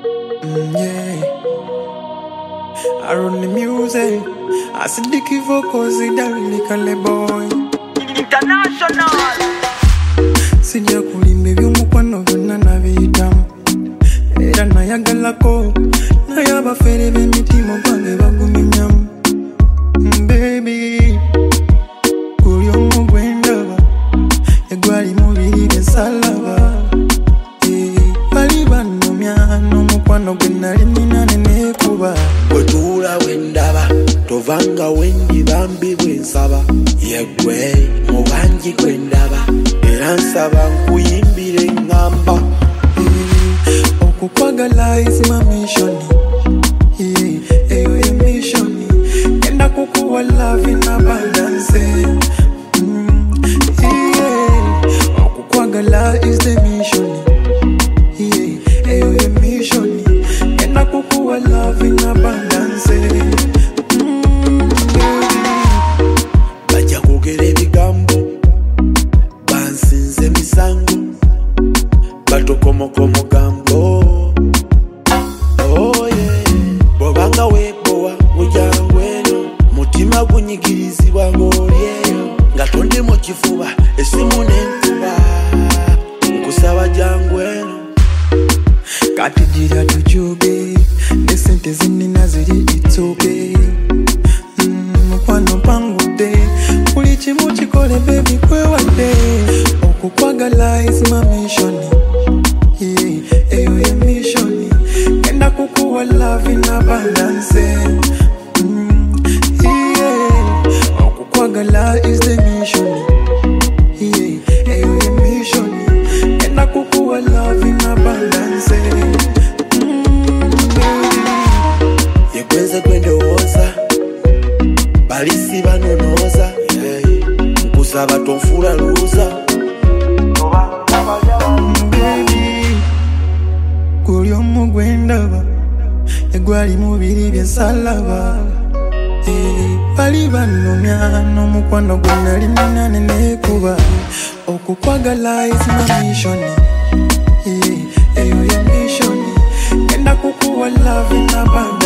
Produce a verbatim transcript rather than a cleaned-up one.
Mm, yeah. I run the music. I see the key vocals, it a really call boy. International. Sijja kulimba by'omukwano byonna nabiyitamu era nayagalako naye abafere b'emitima gwange bagumennyamu. Mm, baby guli omu gwe ndaba egwali mubiri byensalaba bali bannomya n'omukwano gwe nali nina ne neekuba bwe tuula wendaba tovanga wendi bambi bwensaba yeggwe mu bangi gwe ndaba era nsaba nkuyimbire ngamba okukwagala is my mission, yeah, eyo ye mission genda kukuwa love in abundance. Mm, yeah, okukwagala is the mission, yeah, eyo ye mission genda kukuwa love in abundance. Mm, yeah. bajja kwogera ebigambo bansinze emisango batokomoka omugambo. Oh yeah, bw'obanga weebowa mujangu eno mutima gunyigirizibwa ng'olyeyo nga tonde mu kifuba essimu n'enkuba nkusaba jangu eno kati gira tujuge ne sente zinina ziri itsoge. Mm, mukwano mpangudde buli kimu kikole baby kwewadde okukwagala is my mission, yeah, eyo ye mission genda kukuwa love in abundance. Mm, yeah, okukwagala is the mission, yeah, eyo ye mission genda kukuwa love in abundance. Mm, yeah. yegwenze gwendowooza balisi banonooza nkusaba tonfuula luuza. Baby guli omu gwe ndaba egwali mubiri byensalaba bali bannomya n'omukwano gwe nali nina ne neekuba okukwagala is my mission, yeah, eyo ye mission genda kukuwa love in abundance.